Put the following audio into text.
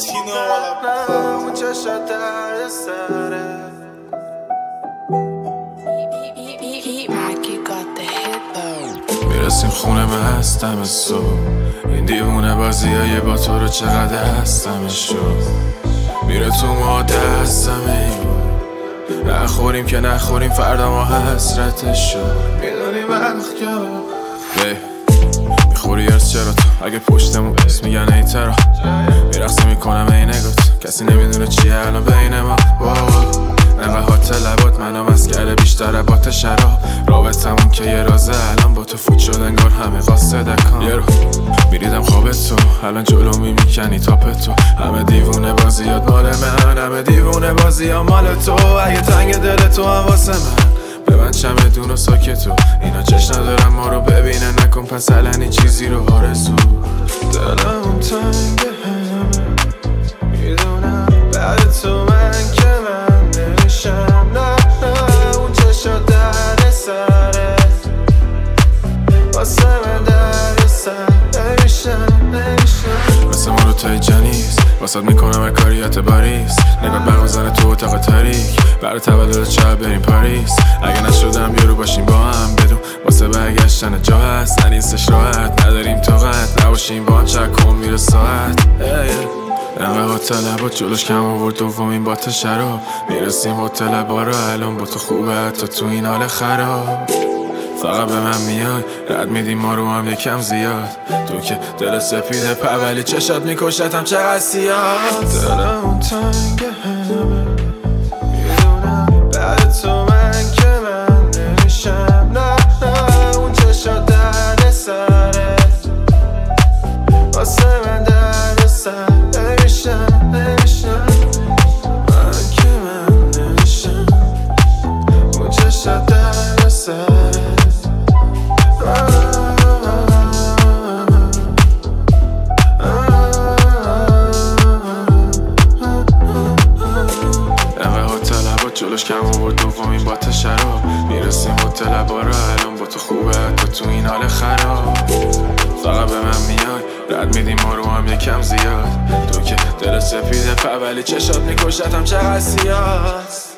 اون چشات در سره میرسیم خونه هستم صبح این دیوونه بازیای با تو رو چقدر هستمش شد میره تو ما دستم این نخوریم که نخوریم فردا ما حسرتش شد میدونی وقت که میخوری ارز چرا تو اگه پشتمون اسم میگن ای ترا میرخصی میکنم ای نگات کسی نمیدونه چیه الان بین ما انقدر هات لبات منو مست کرده بیشتر بات شراب رابطمون که یه رازه الان با تو فوت شد انگار همه قاصده کن یه رو میریدم خواب تو الان جلو میکنی تاپ تو همه دیوونه بازیات مال من همه دیوونه بازیات مال تو اگه تنگ دل تو هم واسه من به من چمدون و ساکتو اینا چش ندارم ما رو ببینه نکن پس الان چیزی رو آرزو دلم تنگه میدونم بعد تو من که من نمیشم نه اون چشات در سره واسه من در سر نمیشم مثل ما رو تای جنیز واسه میکنم کاریات باریس نگاه بغازن تو اتاق تاریک برای تولد شب بریم پاریس اگه نشدم بیارو باشیم با هم بدون واسه برگشتن جا هست نیستش راحت نداریم طاقت نباشیم با هم چکم میره ساعت انقدر طلبات جلوش کم آورد دومین بات شراب میرسیم با طلبارا الان با تو خوبه حتی تو این حال خراب فقط به من میای رد میدیم ما رو هم یکم زیاد تو که دل سپیده ولی چشات میکشتم چقدر سیاد دلم تنگه میدونم بعد تو من که من نمیشم نه اون چشات در سره واسه من در سر نمیشم من که من نمیشم اون چشات در سره جلوش کم آورد دومین بات شراب میرسیم با طلبارا الان با تو خوبه حتی تو این حال خراب فقط به من میای رد میدیم ما رو هم یکم زیاد تو که دل سپیده ولی چشات میکشتم چقدر سیاد